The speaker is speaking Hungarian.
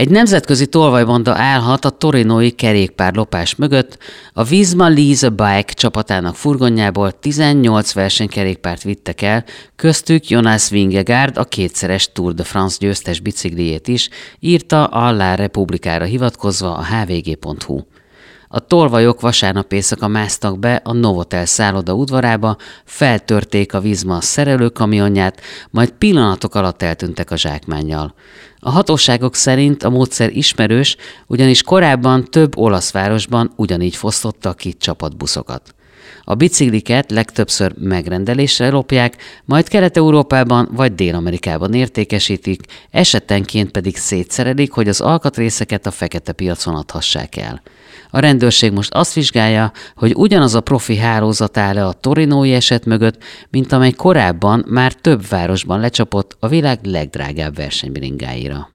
Egy nemzetközi tolvajbanda állhat a torinói kerékpárlopás mögött. A Visma Lease a Bike csapatának furgonjából 18 versenykerékpárt vittek el, köztük Jonas Vingegaard, a kétszeres Tour de France győztes bicikliét is, írta a La Repubblikára hivatkozva a hvg.hu. A tolvajok vasárnap éjszaka másztak be a Novotel szálloda udvarába, feltörték a Visma szerelőkamionját, majd pillanatok alatt eltűntek a zsákmánnyal. A hatóságok szerint a módszer ismerős, ugyanis korábban több olasz városban ugyanígy fosztottak ki csapatbuszokat. A bicikliket legtöbbször megrendelésre lopják, majd Kelet-Európában vagy Dél-Amerikában értékesítik, esetenként pedig szétszerelik, hogy az alkatrészeket a fekete piacon adhassák el. A rendőrség most azt vizsgálja, hogy ugyanaz a profi hálózat áll-e a torinói eset mögött, mint amely korábban már több városban lecsapott a világ legdrágább versenybringáira.